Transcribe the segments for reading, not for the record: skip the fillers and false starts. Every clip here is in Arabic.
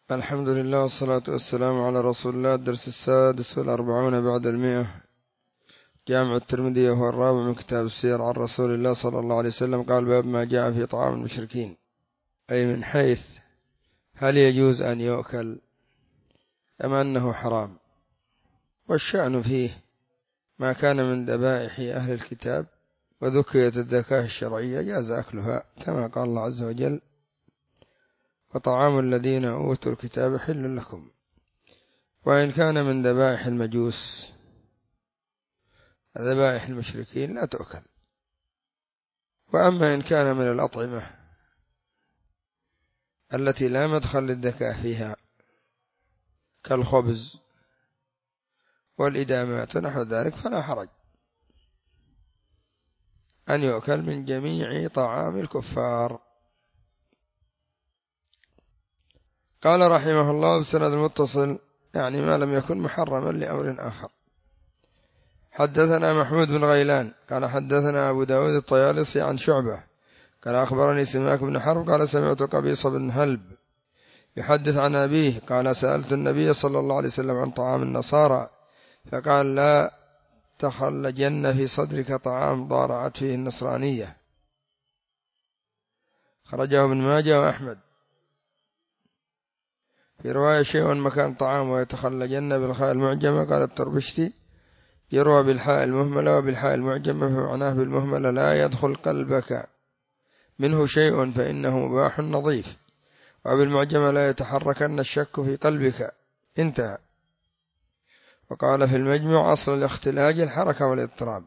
الحمد لله والصلاة والسلام على رسول الله. الدرس 46 بعد 100. جامع الترمذي وهو الرابع من كتاب السير عن رسول الله صلى الله عليه وسلم. قال: باب ما جاء في طعام المشركين، أي من حيث هل يجوز أن يؤكل أم أنه حرام. والشأن فيه ما كان من ذبائح أهل الكتاب وذكرت الذكاة الشرعية جاز أكلها، كما قال الله عز وجل: وطعام الذين أوتوا الكتاب حل لكم. وإن كان من ذبائح المجوس ذبائح المشركين لا تؤكل. وأما إن كان من الأطعمة التي لا مدخل للذكاء فيها كالخبز والإدامات ونحو ذلك فلا حرج أن يؤكل من جميع طعام الكفار. قال رحمه الله بسند المتصل، يعني ما لم يكن محرما لأمر آخر. حدثنا محمود بن غيلان قال حدثنا أبو داود الطيالسي عن شعبة قال أخبرني سماك بن حرب قال سمعت قبيص بن هلب يحدث عن أبيه قال: سألت النبي صلى الله عليه وسلم عن طعام النصارى فقال: لا تخلجن في صدرك طعام ضارعت فيه النصرانية. خرجه ابن ماجه وأحمد. في رواية: شيء مكان طعام ويتخلجن بالخاء المعجمة. قال التربشتي: يروى بالحاء المهملة وبالحاء المعجمة فمعناه بالمهملة: لا يدخل قلبك منه شيء فإنه مباح نظيف، وبالمعجمة: لا يتحركن الشك في قلبك. انتهى. وقال في المجمع: أصل الاختلاج الحركة والاضطراب.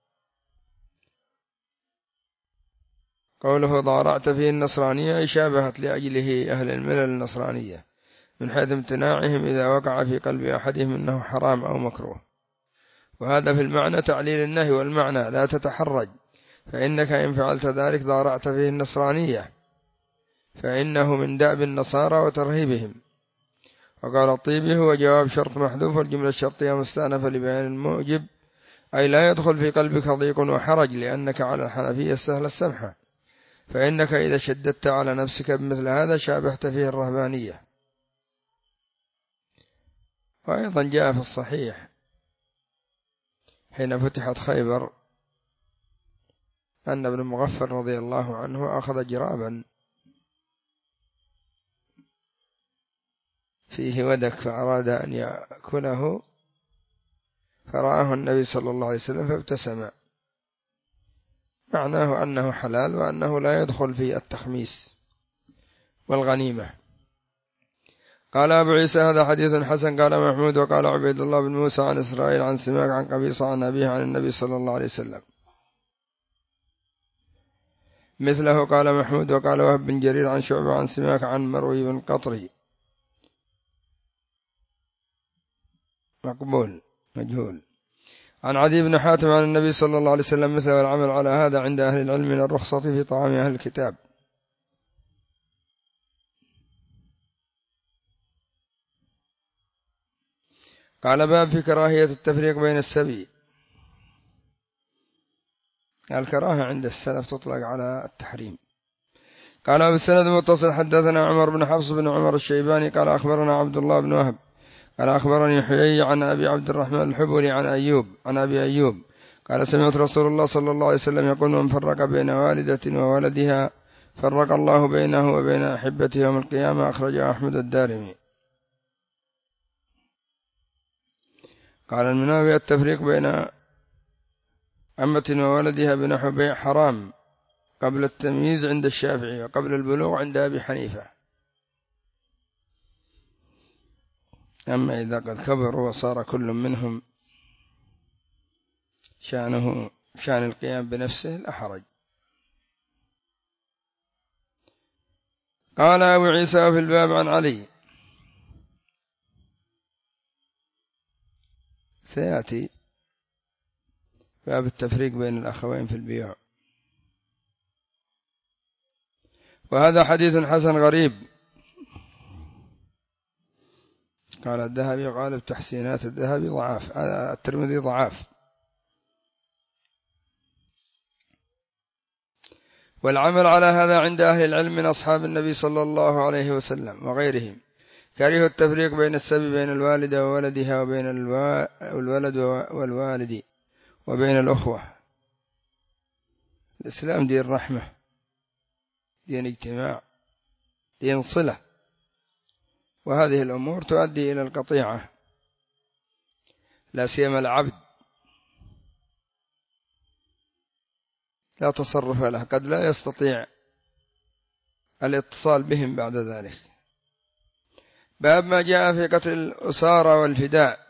قوله ضارعت فيه النصرانية شابهت لأجله أهل الملل النصرانية من حيث امتناعهم إذا وقع في قلب أحدهم أنه حرام أو مكروه، وهذا في المعنى تعليل النهي، والمعنى لا تتحرج، فإنك إن فعلت ذلك ضارعت فيه النصرانية، فإنه من دأب النصارى وترهيبهم. وقال الطيبي: هو جواب شرط محذوف، والجملة الشرطية مستأنفة لبيان الموجب، أي لا يدخل في قلبك ضيق وحرج لأنك على الحنفية السهلة السمحة، فإنك إذا شددت على نفسك بمثل هذا شابهت فيه الرهبانية. وأيضا جاء في الصحيح حين فتحت خيبر أن ابن مغفر رضي الله عنه أخذ جرابا فيه ودك فأراد أن يأكله، فرآه النبي صلى الله عليه وسلم فابتسم، معناه أنه حلال وأنه لا يدخل في التخميس والغنيمة. قال أبو عيسى: هذا حديث حسن. قال محمود: وقال عبيد الله بن موسى عن إسرائيل عن سماك عن قبيصة عن أبيه عن النبي صلى الله عليه وسلم مثله. قال محمود: وقال وهب بن جرير عن شعبة عن سماك عن مروي بن قطري مقبول مجهول عن عدي بن حاتم عن النبي صلى الله عليه وسلم مثله. والعمل على هذا عند أهل العلم من الرخصة في طعام أهل الكتاب. قال: باب في كراهية التفريق بين السبي. الكراهة عند السلف تطلق على التحريم. قال بالسند المتصل: حدثنا عمر بن حفص بن عمر الشيباني قال أخبرنا عبد الله بن وهب قال أخبرني حيي عن أبي عبد الرحمن الحبري عن أبي أيوب قال: سمعت رسول الله صلى الله عليه وسلم يقول: من فرق بين والدة وولدها فرق الله بينه وبين أحبته يوم القيامة. أخرجه أحمد الدارمي. قال المناوي: التفريق بين أمة وولدها بنحو بيع حرام قبل التمييز عند الشافعي وقبل البلوغ عند أبي حنيفة، أما إذا قد كبروا وصار كل منهم شأنه شأن القيام بنفسه لا حرج. قال أبو عيسى في الباب عن علي. سيأتي باب التفريق بين الأخوين في البيع. وهذا حديث حسن غريب. قال الذهبي غالب تحسينات الذهبي ضعاف، الترمذي ضعاف. والعمل على هذا عند أهل العلم من أصحاب النبي صلى الله عليه وسلم وغيرهم، كرهوا التفريق بين السبي بين الوالدة وولدها وبين الولد والوالد وبين الأخوة. الإسلام دين رحمة، دين اجتماع، دين صلة، وهذه الأمور تؤدي إلى القطيعة، لا سيما العبد لا تصرف له، قد لا يستطيع الاتصال بهم بعد ذلك. باب ما جاء في قتل الأسارى والفداء.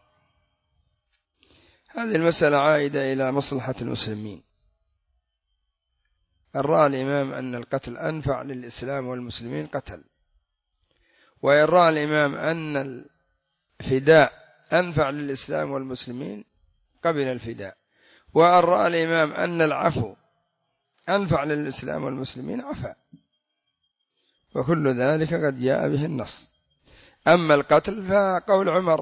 هذه المسألة عائدة إلى مصلحة المسلمين. رأى الإمام أن القتل أنفع للإسلام والمسلمين قتل، وإن رأى الإمام أن الفداء أنفع للإسلام والمسلمين قبل الفداء، وإن رأى الإمام أن العفو أنفع للإسلام والمسلمين عفا، وكل ذلك قد جاء به النص. أما القتل فقول عمر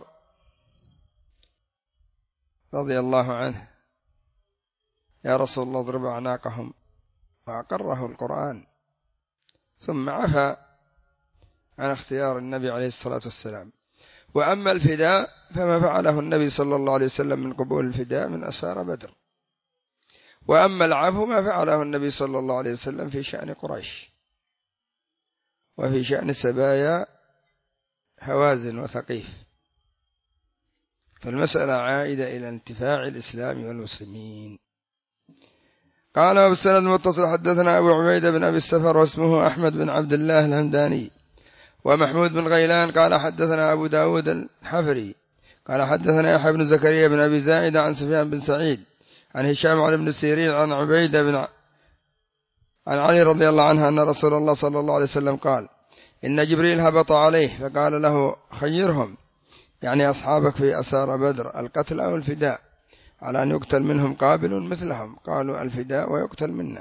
رضي الله عنه: يا رسول الله اضرب أعناقهم، وأقره القرآن، ثم عفا عن اختيار النبي عليه الصلاة والسلام. وأما الفداء فما فعله النبي صلى الله عليه وسلم من قبول الفداء من أسارى بدر، وأما العفو ما فعله النبي صلى الله عليه وسلم في شأن قريش وفي شأن سبايا هوازن وثقيف. فالمسألة عائدة إلى انتفاع الإسلام والمسلمين. قال أبو السند المتصل حدثنا أبو عبيدة بن أبي السفر واسمه أحمد بن عبد الله الهمداني، ومحمود بن غيلان قال حدثنا أبو داود الحفري قال حدثنا يحيى بن زكريا بن أبي زائدة عن سفيان بن سعيد عن هشام عن ابن سيرين عن عبيدة بن عن علي رضي الله عنه أن رسول الله صلى الله عليه وسلم قال: إن جبريل هبط عليه فقال له: خيرهم، يعني أصحابك في أسارى بدر، القتل أو الفداء، على أن يقتل منهم قابل مثلهم. قالوا: الفداء ويقتل منا.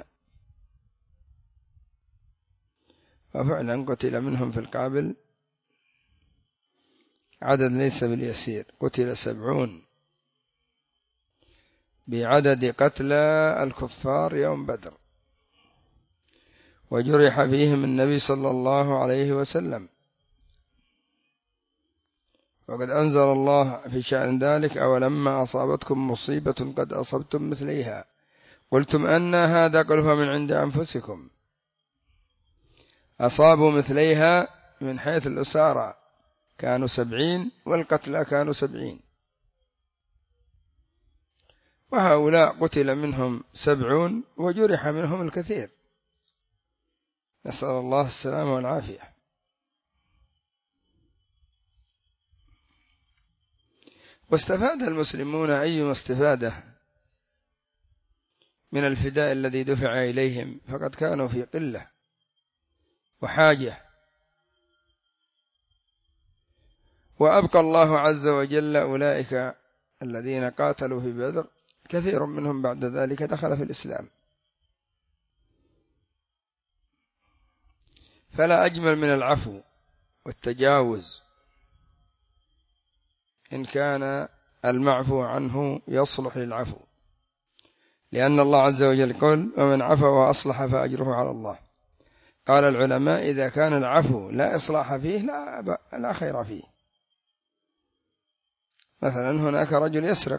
وفعلا قتل منهم في القابل عدد ليس باليسير، قتل 70 بعدد قتلى الكفار يوم بدر، وجرح فيهم النبي صلى الله عليه وسلم. وقد أنزل الله في شأن ذلك: أولما أصابتكم مصيبة قد أصبتم مثليها قلتم أن هذا؟ قل هو من عند أنفسكم. أصابوا مثليها من حيث الأسارى كانوا 70 والقتلى كانوا 70، وهؤلاء قتل منهم 70 وجرح منهم الكثير، نسأل الله السلامة والعافية. واستفاد المسلمون أيما استفادة من الفداء الذي دفع إليهم، فقد كانوا في قلة وحاجة، وأبقى الله عز وجل أولئك الذين قاتلوا في بدر، كثير منهم بعد ذلك دخل في الإسلام. فلا أجمل من العفو والتجاوز إن كان المعفو عنه يصلح للعفو، لأن الله عز وجل قال: ومن عفا وأصلح فأجره على الله. قال العلماء: إذا كان العفو لا إصلاح فيه لا خير فيه. مثلا هناك رجل يسرق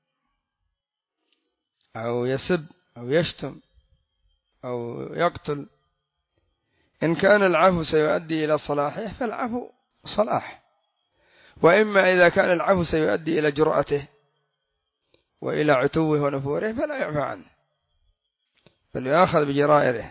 أو يسب أو يشتم أو يقتل، إن كان العفو سيؤدي إلى صلاحه فالعفو صلاح، وإما إذا كان العفو سيؤدي إلى جرأته وإلى عتوه ونفوره فلا يعفى عنه بل يأخذ بجرائره.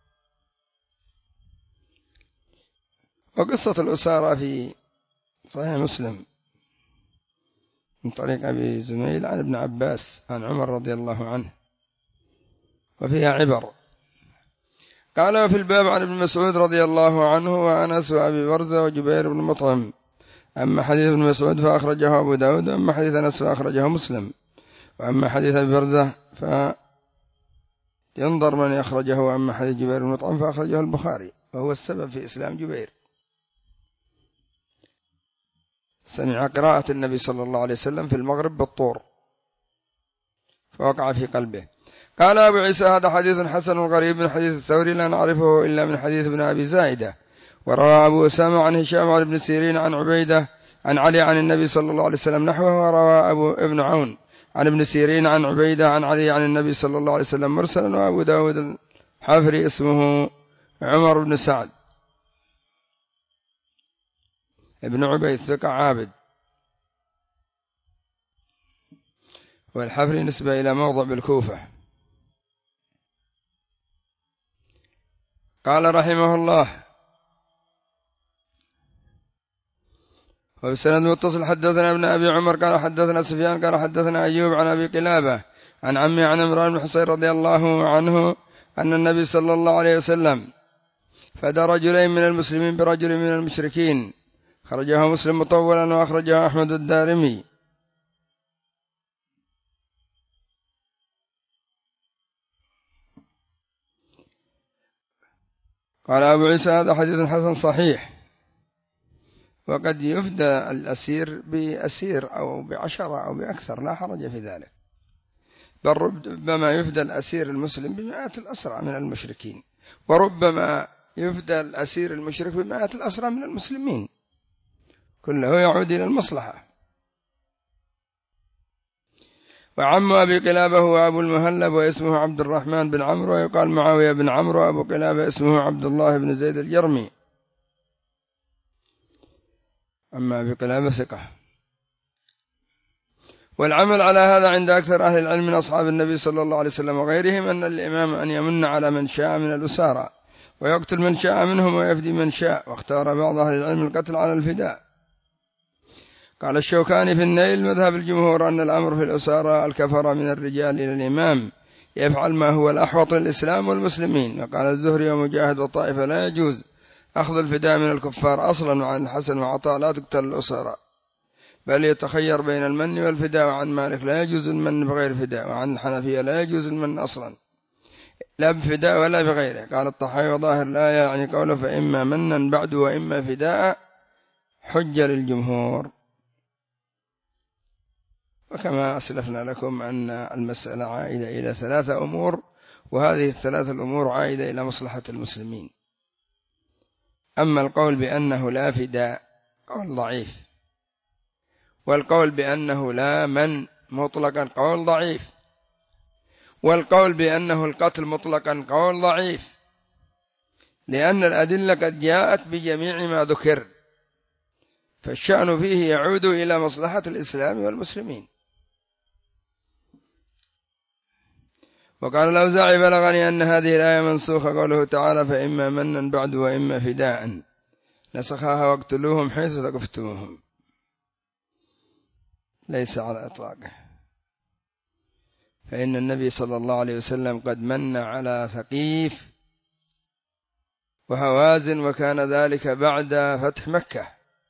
وقصة الأسارة في صحيح مسلم من طريق أبي زميل عن ابن عباس عن عمر رضي الله عنه، وفيها عبر. قال: في الباب عن ابن مسعود رضي الله عنه وأنس وأبي برزة وجبير بن مطعم. أما حديث ابن مسعود فأخرجه أبو داود، وأما حديث أنس فأخرجه مسلم، وأما حديث أبي برزة فينظر من يخرجه، وأما حديث جبير بن مطعم فأخرجه البخاري، وهو السبب في إسلام جبير. سمع قراءة النبي صلى الله عليه وسلم في المغرب بالطور فوقع في قلبه. قال أبو عيسى: هذا حديث حسن غريب من حديث الثوري لا نعرفه إلا من حديث ابن أبي زائدة، وروى أبو أسامة عن هشام عن ابن سيرين عن عبيدة عن علي عن النبي صلى الله عليه وسلم نحوه. وروى أبو ابن عون عن ابن سيرين عن عبيدة عن علي عن النبي صلى الله عليه وسلم مرسلا. وأبو داود الحافري اسمه عمر بن سعد ابن عبيد ثقة عابد، والحفري نسبة إلى موضع بالكوفة. قال رحمه الله: وبسند متصل حدثنا ابن أبي عمر قال حدثنا سفيان قال حدثنا أيوب عن أبي قلابة عن عمي عن عمران بن حصين رضي الله عنه أن النبي صلى الله عليه وسلم فدى رجلين من المسلمين برجل من المشركين، خرجه مسلم مطولا وأخرجه أحمد الدارمي. قال أبو عيسى: هذا حديث حسن صحيح. وقد يفدى الأسير بأسير أو ب10 أو بأكثر، لا حرج في ذلك، بل ربما يفدى الأسير المسلم بمئات الأسرى من المشركين، وربما يفدى الأسير المشرك بمئات الأسرى من المسلمين، كله يعود إلى المصلحة. وعم أبي قلابة هو أبو المهلب واسمه عبد الرحمن بن عمرو، ويقال معاوية بن عمرو، وأبو قلابة اسمه عبد الله بن زيد الجرمي. أما أبي قلابة ثقة. والعمل على هذا عند أكثر أهل العلم من أصحاب النبي صلى الله عليه وسلم وغيرهم أن الإمام أن يمن على من شاء من الأسارى ويقتل من شاء منهم ويفدي من شاء، واختار بعض أهل العلم القتل على الفداء. قال الشوكاني في النيل: مذهب الجمهور أن الأمر في الأسارى الكفر من الرجال إلى الإمام يفعل ما هو الأحوط للإسلام والمسلمين. وقال الزهري ومجاهد والطائفة: لا يجوز أخذ الفداء من الكفار أصلا. وعن الحسن وعطاء: لا تقتل الأسارى بل يتخير بين المن والفداء. وعن مالك: لا يجوز المن بغير فداء. وعن الحنفية: لا يجوز المن أصلا لا بفداء ولا بغيره. قال الطحاوي: وظاهر لا يعني قوله فإما منا بعد وإما فداء حجة للجمهور. وكما أسلفنا لكم أن المسألة عائدة إلى 3 أمور، وهذه ال3 الأمور عائدة إلى مصلحة المسلمين. أما القول بأنه لا فداء قول ضعيف، والقول بأنه لا من مطلقا قول ضعيف، والقول بأنه القتل مطلقا قول ضعيف، لأن الأدلة قد جاءت بجميع ما ذكر، فالشأن فيه يعود إلى مصلحة الإسلام والمسلمين. وقال الأوزاعي: بلغني أن هذه الآية منسوخة، قوله تعالى فإما منا بعد وإما فداء، نسخها واقتلوهم حيث ثقفتموهم، ليس على إطلاقه، فإن النبي صلى الله عليه وسلم قد من على ثقيف وهوازن، وكان ذلك بعد فتح مكة.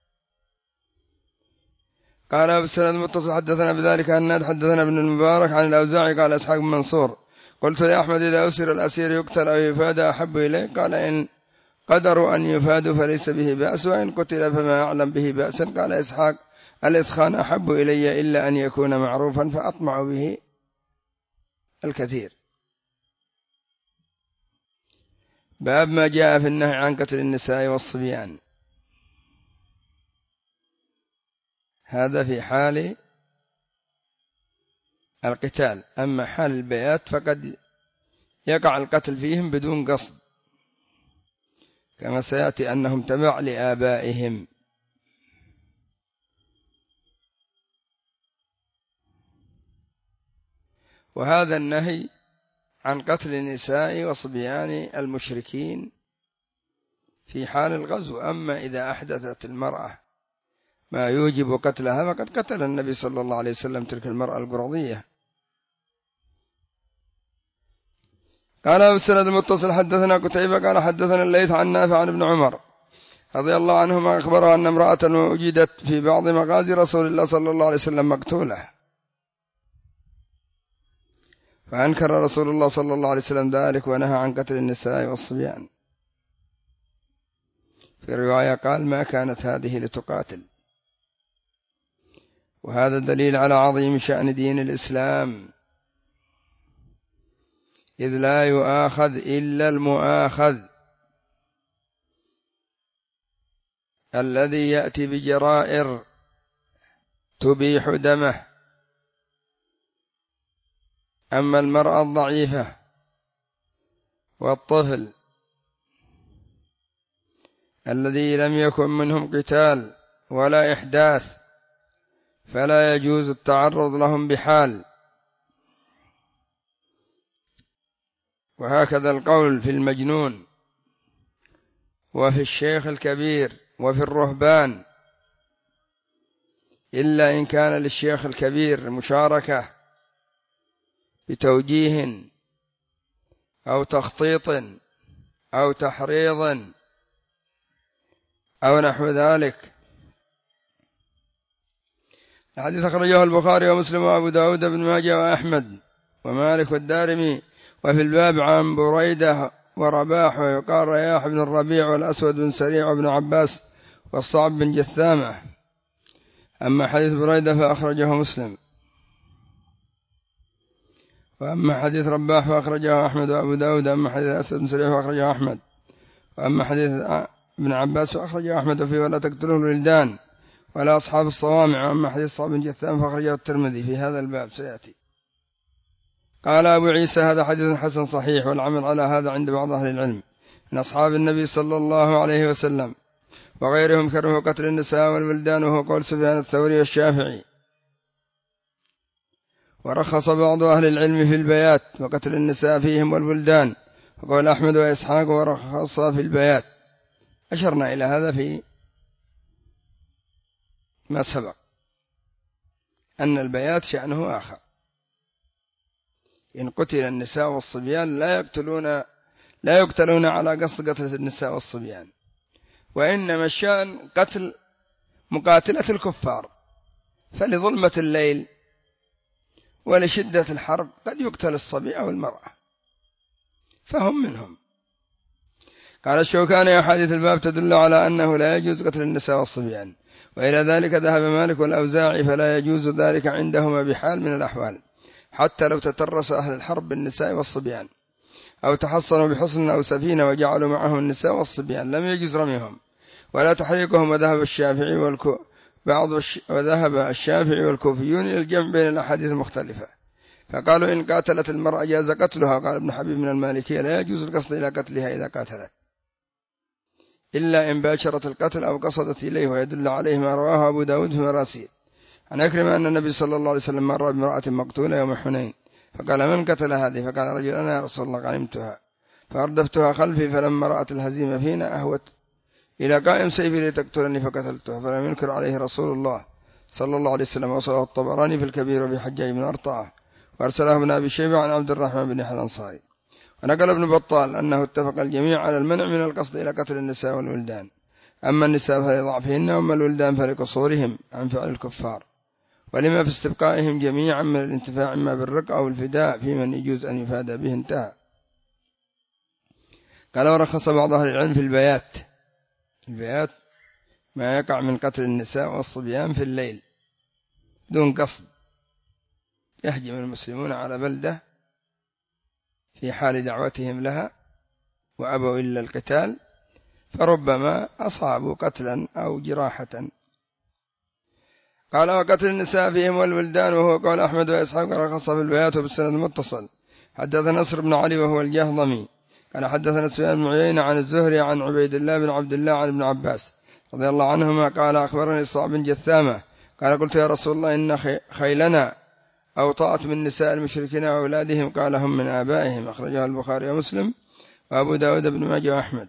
قال أبو السند المتصل حدثنا بذلك أن حدثنا ابن المبارك عن الأوزاعي قال إسحاق بن منصور: قلت لأحمد: إذا أسر الأسير يقتل أو يفاد أحب إليه؟ قال: إن قدروا أن يفادوا فليس به بأس، وإن قتل فما أعلم به بأسا. قال إسحاق: الإثخان أحب إلي إلا أن يكون معروفا فأطمع به الكثير. باب ما جاء في النهي عن قتل النساء والصبيان. هذا في حال القتال، أما حال البيات فقد يقع القتل فيهم بدون قصد، كما سيأتي أنهم تبع لآبائهم. وهذا النهي عن قتل النساء وصبيان المشركين في حال الغزو. أما إذا أحدثت المرأة ما يوجب قتلها فقد قتل النبي صلى الله عليه وسلم تلك المرأة القرظية. قال أبو السند المتصل حدثنا قتيبة قال حدثنا الليث عن نافع عن ابن عمر رضي الله عنهما أخبره أن امرأة وجدت في بعض مغازي رسول الله صلى الله عليه وسلم مقتولة، فأنكر رسول الله صلى الله عليه وسلم ذلك ونهى عن قتل النساء والصبيان. في رواية قال: ما كانت هذه لتقاتل. وهذا دليل على عظيم شأن دين الإسلام، إذ لا يؤاخذ إلا المؤاخذ، الذي يأتي بجرائر تبيح دمه. أما المرأة الضعيفة والطفل الذي لم يكن منهم قتال ولا إحداث فلا يجوز التعرض لهم بحال. وهكذا القول في المجنون وفي الشيخ الكبير وفي الرهبان، إلا إن كان للشيخ الكبير مشاركة بتوجيه أو تخطيط أو تحريض أو نحو ذلك. الحديث أخرجه البخاري ومسلم وأبو داود بن ماجه وأحمد ومالك والدارمي. وفي الباب عن بريدة ورباح ويقال رياح بن الربيع والأسود بن سريع وابن عباس والصعب بن جثامة. أما حديث بريدة فأخرجه مسلم، وأما حديث رباح فأخرجه أحمد وأبو داود. أما حديث الأسود بن سريع فأخرجه أحمد. وأما حديث ابن عباس فأخرجه أحمد فيه ولا تقتلوا الولدان ولا أصحاب الصوامع. وأما حديث الصعب بن جثامة فأخرجه الترمذي في هذا الباب سيأتي. قال أبو عيسى هذا حديث حسن صحيح، والعمل على هذا عند بعض أهل العلم من أصحاب النبي صلى الله عليه وسلم وغيرهم كرهوا قتل النساء والولدان، وهو قول سفيان الثوري والشافعي. ورخص بعض أهل العلم في البيات وقتل النساء فيهم والولدان، وقول أحمد وإسحاق ورخص في البيات. أشرنا إلى هذا في ما سبق أن البيات شأنه آخر. إن قتل النساء والصبيان لا يقتلون على قصد قتل النساء والصبيان، وإنما الشأن قتل مقاتلة الكفار، فلظلمة الليل ولشدة الحرب قد يقتل الصبي أو المرأة فهم منهم. قال الشوكاني أحاديث الباب تدل على أنه لا يجوز قتل النساء والصبيان، وإلى ذلك ذهب مالك والأوزاعي، فلا يجوز ذلك عندهما بحال من الأحوال، حتى لو تترس أهل الحرب بالنساء والصبيان أو تحصنوا بحصن أو سفينة وجعلوا معهم النساء والصبيان لم يجوز رميهم ولا تحريقهم. وذهب الشافعي والكوفيون إلى الجمع بين الأحاديث المختلفة، فقالوا إن قاتلت المرأة جاز قتلها. قال ابن حبيب من المالكية لا يجوز القصد إلى قتلها إذا قاتلت، إلا إن باشرت القتل أو قصدت إليه. ويدل عليه ما رواه أبو داود في مراسيل عن أكرمة أن النبي صلى الله عليه وسلم مر بامرأة مقتولة يوم حنين فقال من قتل هذه؟ فقال رجل أنا يا رسول الله علمتها فأردفتها خلفي، فلما رأت الهزيمة فينا أهوت إلى قائم سيفي لتقتلني فقتلتها، فلم ينكر عليه رسول الله صلى الله عليه وسلم. وصله الطبراني في الكبير وفي حجاج بن أرطاة، وأرسله ابن أبي شيبة عن عبد الرحمن بن يحيى الأنصاري. ونقل ابن بطال أنه اتفق الجميع على المنع من القصد إلى قتل النساء والولدان، أما النساء فلضعفهن وأما الولدان فلقصورهم عن فعل الكفار، ولما في استبقائهم جميعا من الانتفاع إما بالرق أو الفداء في من يجوز أن يفادى به. انتهى. قال ورخص بعض أهل العلم في البيات ما يقع من قتل النساء والصبيان في الليل دون قصد، يهجم المسلمون على بلدة في حال دعوتهم لها وأبوا إلا القتال، فربما أصابوا قتلا أو جراحة. قال وقتل النساء فيهم والولدان، وهو قول أحمد وإسحاق رخص في البيات وبالسند المتصل. حدثنا نصر بن علي وهو الجهضمي قال حدثنا سفيان بن عيينة عن الزهري عن عبيد الله بن عبد الله عن ابن عباس رضي الله عنهما قال أخبرني الصعب بن جثامة قال قلت يا رسول الله إن خيلنا أوطأت من نساء المشركين وأولادهم، قال هم من آبائهم. أخرجها البخاري ومسلم وأبو داود بن ماجه وأحمد.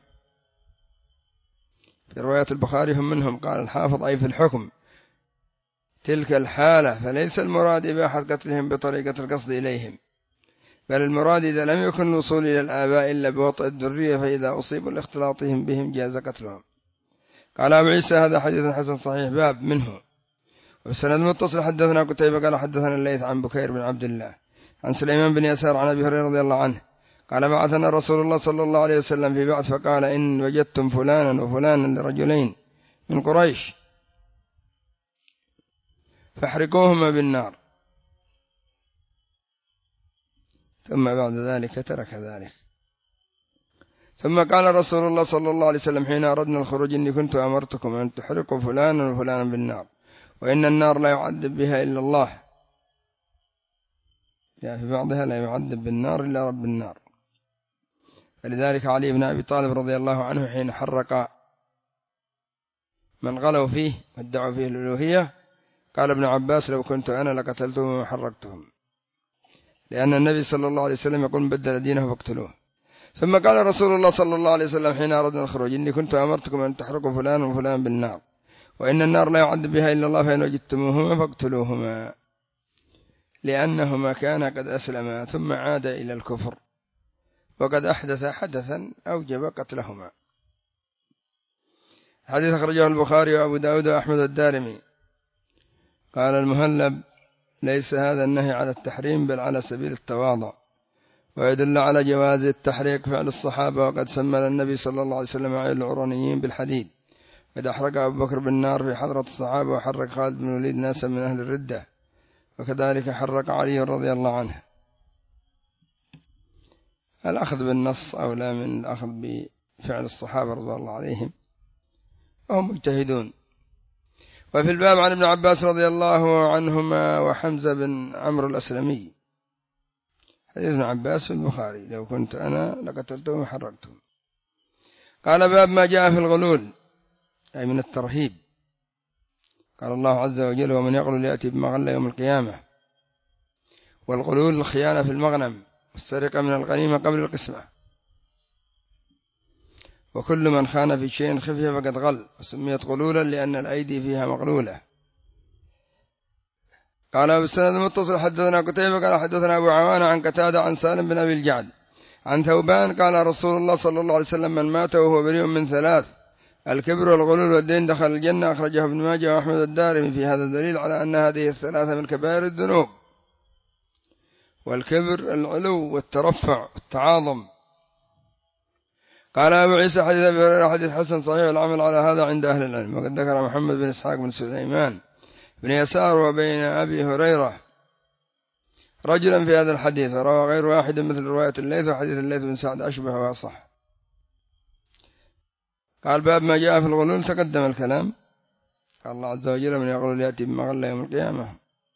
في رواية البخاري هم منهم. قال الحافظ أي في الحكم تلك الحالة، فليس المراد إباحة قتلهم بطريقة القصد إليهم، بل المراد إذا لم يكن الوصول إلى الآباء إلا بوطء الذرية، فإذا أصيبوا لاختلاطهم بهم جاز قتلهم. قال أبو عيسى هذا حديث حسن صحيح باب منه. والسند متصل حدثنا قتيبة قال حدثنا الليث عن بكير بن عبد الله عن سليمان بن يسار عن أبي هريرة رضي الله عنه قال بعثنا رسول الله صلى الله عليه وسلم في بعث فقال إن وجدتم فلانا وفلانا لرجلين من قريش فاحرقوهما بالنار، ثم بعد ذلك ترك ذلك. ثم قال رسول الله صلى الله عليه وسلم حين أردنا الخروج إني كنت أمرتكم أن تحرقوا فلانا وفلانا بالنار وإن النار لا يعذب بها إلا الله، يعني في بعضها لا يعذب بالنار إلا رب النار. فلذلك علي بن أبي طالب رضي الله عنه حين حرق من غلوا فيه وادعوا فيه الألوهية قال ابن عباس لو كنت أنا لقتلتهم وحرقتهم، لأن النبي صلى الله عليه وسلم يقول بدل دينه فاقتلوه. ثم قال رسول الله صلى الله عليه وسلم حين أردنا الخروج إني كنت أمرتكم أن تحرقوا فلان وفلان بالنار وإن النار لا يعذب بها إلا الله فإن وجدتموهما فاقتلوهما، لأنهما كانا قد أسلما ثم عاد إلى الكفر وقد أحدث حدثا أوجب قتلهما. حديث أخرجه البخاري وأبو داود وأحمد الدارمي. قال المهلب ليس هذا النهي على التحريم بل على سبيل التواضع، ويدل على جواز التحريق فعل الصحابة، وقد سمى النبي صلى الله عليه وسلم عين العرانيين بالحديد، قد أحرق أبو بكر بالنار في حضرة الصحابة، وحرق خالد بن الوليد ناسا من أهل الردة، وكذلك حرق علي رضي الله عنه. الأخذ بالنص أولى من الأخذ بفعل الصحابة رضي الله عليهم وهم مجتهدون. وفي الباب عن ابن عباس رضي الله عنهما وحمزة بن عمرو الأسلمي، حديث ابن عباس في البخاري لو كنت أنا لقتلتهم وحرقتهم. قال باب ما جاء في الغلول، أي من الترهيب. قال الله عز وجل ومن يغلل يأتي بما غل يوم القيامة. والغلول الخيانة في المغنم والسرقة من الغنيمة قبل القسمة، وكل من خان في شيء خفية فقد غل، وسميت غلولا لأن الأيدي فيها مغلولة. قال أبو السند المتصل حدثنا قتيبة قال حدثنا أبو عوانة عن قتادة عن سالم بن أبي الجعد عن ثوبان قال رسول الله صلى الله عليه وسلم من مات وهو بريء من ثلاث الكبر والغلول والدين دخل الجنة، أخرجه ابن ماجه وأحمد الدارمي. في هذا دليل على أن هذه الثلاثة من كبائر الذنوب. والكبر العلو والترفع والتعاظم. قال أبو عيسى حديث أبي هريرة حديث حسن صحيح، العمل على هذا عند أهل العلم. وقد ذكر محمد بن إسحاق بن سليمان بن يسار وبين أبي هريرة رجلا في هذا الحديث، وروى غير واحد مثل رواية الليث، وحديث الليث بن سعد أشبه وأصح. قال باب ما جاء في الغلول، تقدم الكلام. قال الله عز وجل من يغلل يأتي بما غل يوم القيامة.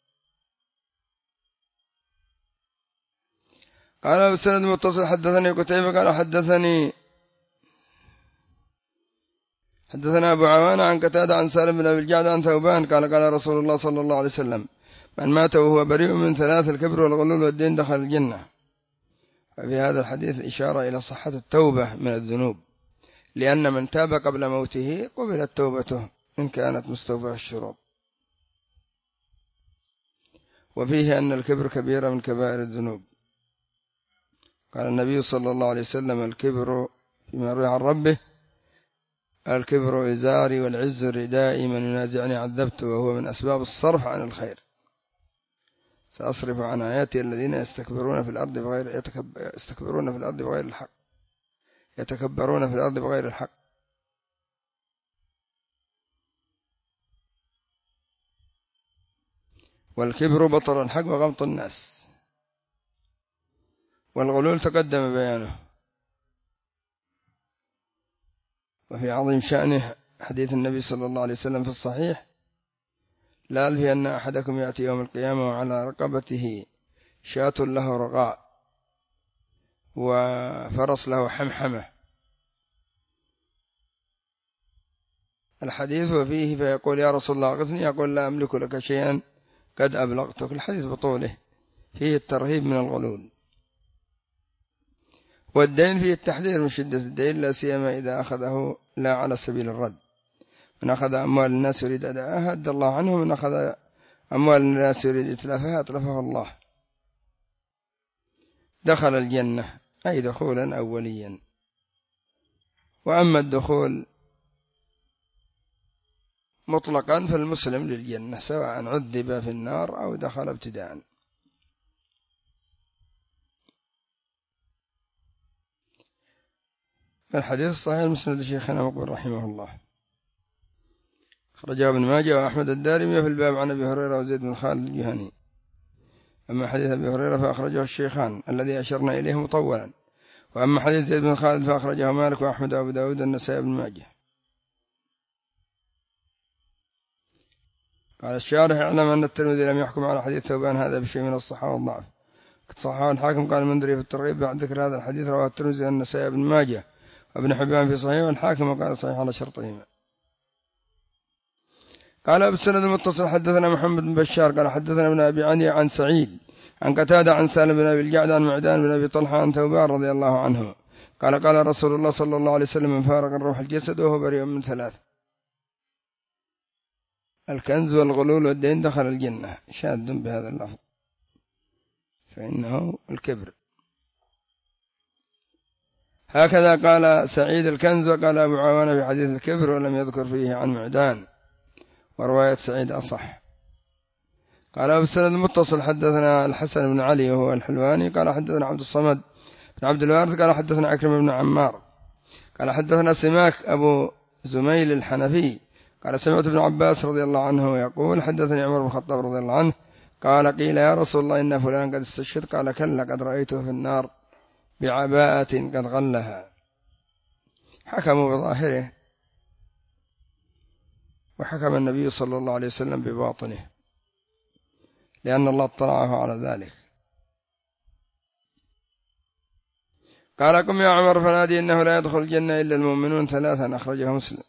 قال بالسند المتصل حدثني قتيبة قال حدثنا أبو عوانة عن قتادة عن سالم بن أبي الجعد عن ثوبان قال قال رسول الله صلى الله عليه وسلم من مات وهو بريء من ثلاث الكبر والغلول والدين دخل الجنة. ففي هذا الحديث إشارة إلى صحة التوبة من الذنوب، لأن من تاب قبل موته قبلت توبته إن كانت مستوفاة الشروط. وفيه أن الكبر كبيرة من كبائر الذنوب. قال النبي صلى الله عليه وسلم الكبر فيما روي عن ربه الكبر إزاري والعز ردائي من ينازعني عذبته، وهو من أسباب الصرف عن الخير. سأصرف عن آياتي الذين يستكبرون في الأرض بغير الحق. والكبر بطر الحق وغمط الناس. والغلول تقدم بيانه. وفي عظيم شأنه حديث النبي صلى الله عليه وسلم في الصحيح لا ألفي أن أحدكم يأتي يوم القيامة وعلى رقبته شاة له رغاء وفرس له حمحمة. الحديث وفيه فيقول يا رسول الله أغثني، يقول لا أملك لك شيئا قد أبلغتك. الحديث بطوله فيه الترهيب من الغلول. والدين فيه التحذير من شدة الدين، لا سيما إذا أخذه لا على سبيل الرد. من أخذ أموال الناس يريد أداءها أدى الله عنه، من أخذ أموال الناس يريد إتلافها أتلفه الله. دخل الجنة أي دخولا أوليا. وأما الدخول مطلقا فالمسلم للجنة سواء عذب في النار أو دخل ابتداء. الحديث الصحيح المسند شيخنا مقبول رحمه الله، أخرجه ابن ماجه وأحمد الدارمي في الباب عن أبي هريرة وزيد بن خالد الجهني. أما حديث أبي هريرة فأخرجه الشيخان الذي أشرنا إليه مطولا، وأما حديث زيد بن خالد فأخرجه مالك وأحمد وأبو داود والنسائي بن ماجه. قال الشارح: اعلم أن الترمذي لم يحكم على حديث ثوبان هذا بشيء من الصحة والضعف، قد صححه الحاكم. قال المنذري في الترغيب بعد ذكر هذا الحديث: رواه الترمذي والنسائي بن ماجه وابن حبان في صحيح، والحاكم وقال صحيح على شرطهما. قال أبو السند المتصل: حدثنا محمد بن بشار قال حدثنا ابن أبي عني عن سعيد عن قتادة عن سالم بن أبي الجعد عن معدان بن أبي طلحة عن ثوبان رضي الله عنه قال: قال رسول الله صلى الله عليه وسلم: من فارق الروح الجسد وهو بريء من ثلاث: الكنز والغلول والدين دخل الجنة. شاذ بهذا اللفظ فإنه الكبر. هكذا قال سعيد الكنز، وقال أبو عوانة في حديث الكبر ولم يذكر فيه عن معدان، ورواية سعيد أصح. قال أبو السند المتصل: حدثنا الحسن بن علي وهو الحلواني قال حدثنا عبد الصمد بن عبد الوارث قال حدثنا عكرمة بن عمار قال حدثنا سماك أبو زميل الحنفي قال سمعت ابن عباس رضي الله عنه يقول: حدثني عمر بن الخطاب رضي الله عنه قال: قيل يا رسول الله إن فلان قد استشهد، قال: كلا قد رأيته في النار بعباءة قد غلها. حكموا بظاهره، وحكم النبي صلى الله عليه وسلم بباطنه، لأن الله اطلعه على ذلك. قال: قم يا عمر فنادي إنه لا يدخل الجنة إلا المؤمنون ثلاثا، أخرجه مسلم.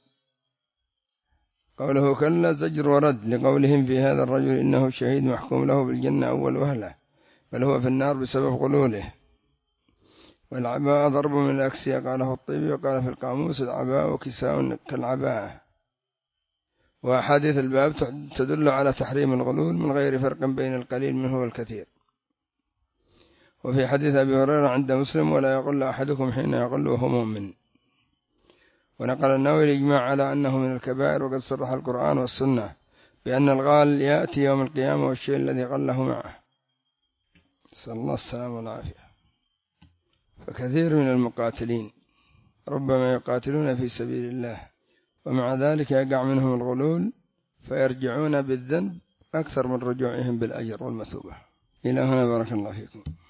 قوله كلا زجر ورد لقولهم في هذا الرجل إنه شهيد محكوم له بالجنة أول وهلة، بل هو في النار بسبب غلوله. والعباء ضرب من الأكسية، قاله الطيبي، وقال في القاموس: العباء كساء كالعباءة. وأحاديث الباب تدل على تحريم الغلول من غير فرق بين القليل منه والكثير. وفي حديث أبي هريرة عند مسلم: ولا يغل أحدكم حين يغل وهو مؤمن. ونقل النووي الإجماع على أنه من الكبائر، وقد صرح القرآن والسنة بأن الغال يأتي يوم القيامة والشيء الذي غله معه، نسأل الله السلامة والعافية. فكثير من المقاتلين ربما يقاتلون في سبيل الله ومع ذلك يقع منهم الغلول، فيرجعون بالذنب أكثر من رجوعهم بالأجر والمثوبة. إلى هنا بارك الله فيكم.